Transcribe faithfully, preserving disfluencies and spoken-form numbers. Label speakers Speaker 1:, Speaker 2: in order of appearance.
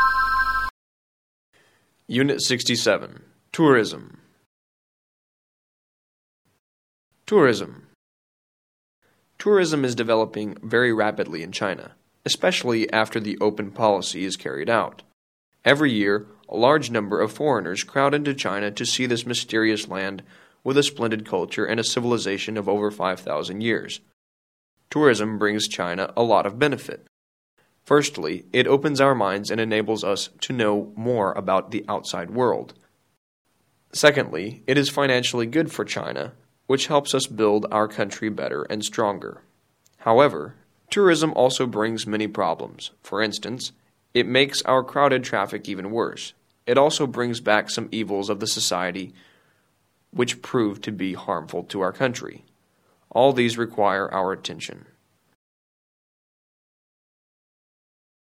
Speaker 1: Unit sixty-seven. Tourism. Tourism. Tourism is developing very rapidly in China, especially after the open policy is carried out. Every year, a large number of foreigners crowd into China to see this mysterious land with a splendid culture and a civilization of over five thousand years. Tourism brings China a lot of benefit. Firstly, it opens our minds and enables us to know more about the outside world. Secondly, it is financially good for China, which helps us build our country better and stronger. However, tourism also brings many problems. For instance, it makes our crowded traffic even worse. It also brings back some evils of the society which prove to be harmful to our country. All these require our attention.